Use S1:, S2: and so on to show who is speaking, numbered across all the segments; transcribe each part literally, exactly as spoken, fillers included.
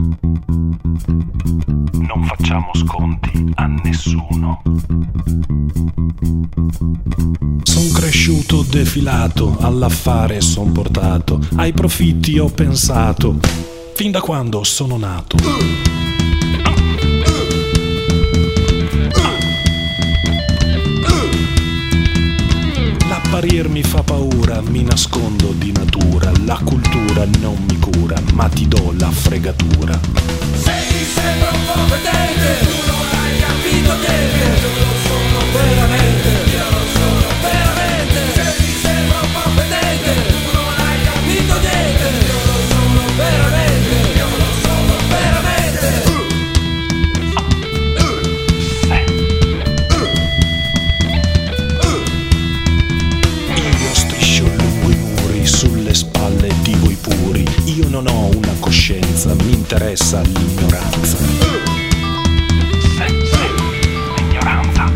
S1: Non facciamo sconti a nessuno.
S2: Son cresciuto defilato, all'affare son portato, ai profitti ho pensato, fin da quando sono nato. L'apparir mi fa paura, mi nascondo di natura, la cultura non mi cura, ma ti do la fregatura.
S3: Sei sempre un po' vedente, tu non hai capito niente, io lo sono veramente, io lo sono veramente. Sei sempre un po' vedente, tu non hai capito niente, io lo sono veramente, io lo sono veramente.
S2: Io striscio lungo i muri, sulle spalle di voi puri, io non ho una coscienza, mi interessa l'ignoranza.
S1: L'ignoranza.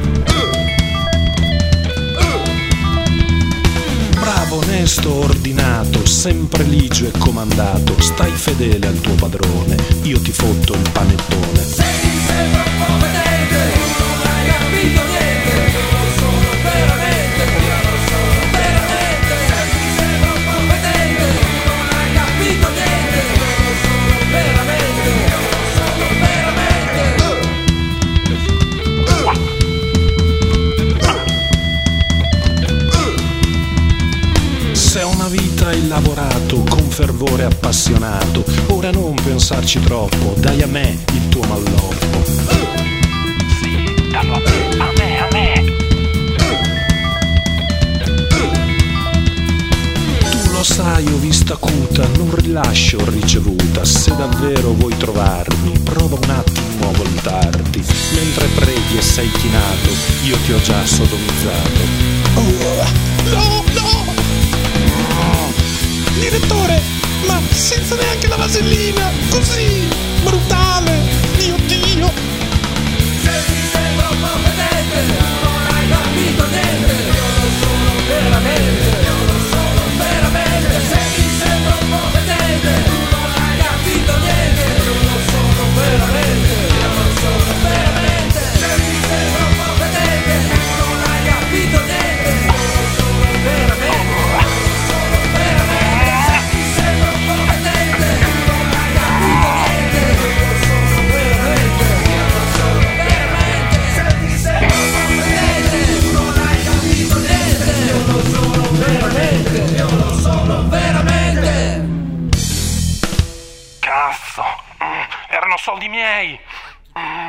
S2: Bravo, onesto, ordinato, sempre ligio e comandato, stai fedele al tuo padrone, io ti fotto il panettone.
S3: Sei sempre un po' vedente, tu non hai capito niente, io lo sono veramente, io lo sono veramente. Sei sempre un po' vedente, tu non hai capito niente, io lo sono veramente, io lo sono veramente.
S2: Se una vita hai lavorato con fervore appassionato, ora non pensarci troppo, dai a me il tuo malloppo.
S1: Sì, dallo a me, a me, a me.
S2: Tu lo sai, ho vista acuta, non rilascio ricevuta, se davvero vuoi trovarmi, prova un attimo a voltarti, mentre preghi e sei chinato, io ti ho già sodomizzato.
S4: Oh, no, no! Direttore, ma senza neanche la vasellina, così, brutale, mio Dio!
S3: Sei sempre un po' vedente, tu non hai capito niente, io lo sono veramente, io lo sono veramente. Sei sempre un po' vedente, tu non hai capito niente, io lo sono veramente, io lo sono veramente. Sei sempre un po' vedente, tu non hai capito niente, io lo sono veramente, io lo sono veramente. Sei sempre un po' vedente, tu non hai capito niente, io lo sono veramente, io lo sono veramente. Sei sempre un po' vedente, tu non hai capito niente, io lo sono veramente, io lo sono veramente.
S1: Cazzo, mm, erano soldi miei. Mm.